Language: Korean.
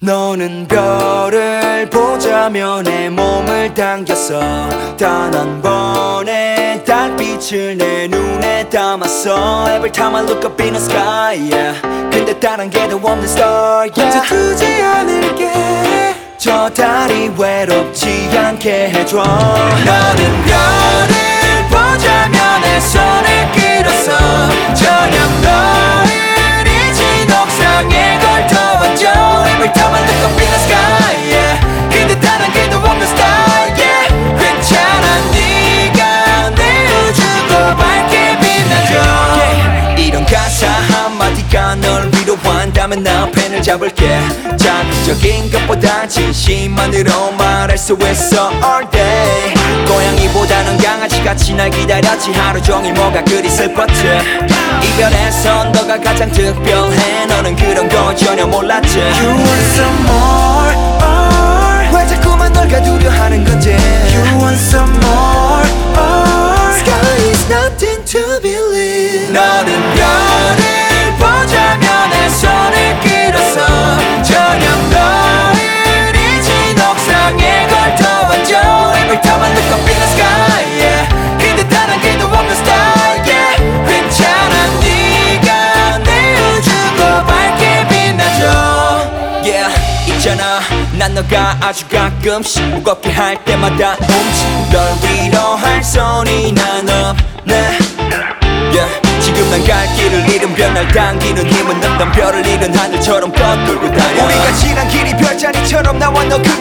너는 별을 보자며 내 몸을 당겼어. 단 한 번의 달빛을 내 눈에 담았어. Every time I look up in the sky, yeah. 근데 다른 게도 없는 star, yeah. 혼자 두지 않을게. 저 달이 외롭지 않게 해줘. 너는 별을 보자며 내 손을 끌었어. 저녁 너를 잊은 옥상에 걸터왔죠. Every time I look up in the sky, yeah. 근데 다른 게도 없는 star, yeah. 괜찮아 네가 내 우주도 밝게 빛나줘, yeah. 이런 가사 한마디가 널 위로한다면 난 펜을 잡을게. 자극적인 것보다 진심만으로 말할 수 있어 all day. 고양이보다는 강아지같이 날 기다렸지. 하루 종일 뭐가 그리 슬펐지. 이별에선 너가 가장 특별해. 너는 그런 거 전혀 몰랐지. You want some more, or 왜 자꾸만 널 가두려 하는 건지. you want some more, or Sky is nothing to believe. 너는 별을 보자며 내 손을 끌었어. 저녁 너를 잊은 옥상에 걸터왔죠. Every time I look up in the sky, yeah. 근데 다른 게도 없는 star, yeah. 괜찮아 네가 내 우주도 밝게 빛나줘, yeah. 있잖아 난 너가 아주 가끔씩 무겁게 할 때마다 널 위로할 손이 난 없네, yeah. 지금 난 갈 길을 잃은 별 날 당기는 힘은 없던 별을 잃은 하늘처럼 꺾고 다녀. 우리가 지난 길이 별자리처럼 나와 너 그게